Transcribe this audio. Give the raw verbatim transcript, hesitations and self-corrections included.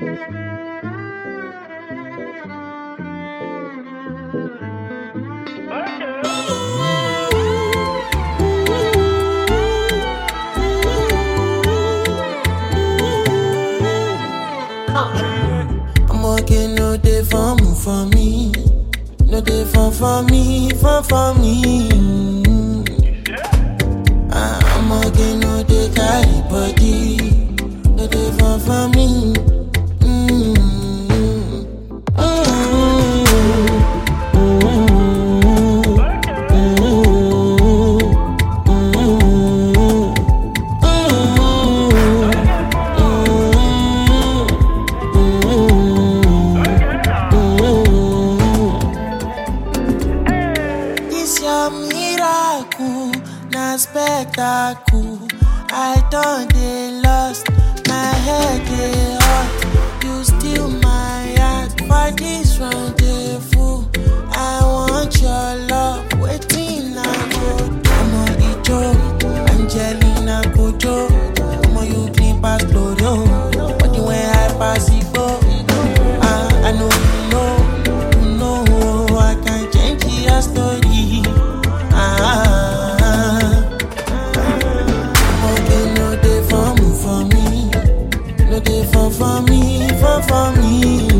I'm working no day for me, for me. No day for for me, for for me. Ah, I'm working no day carry body. No day for for me. Mm. Miracle, na spectacle. I done dey lost, my head dey hot. You steal my heart for this rendezvous. I want your love, waiting I go do. Omo Ijo, Angelina Kojo. Omo you clean pass Glorio, but the way I pass it go. Ah, I know you know, you know I can change your story. For me, for for me.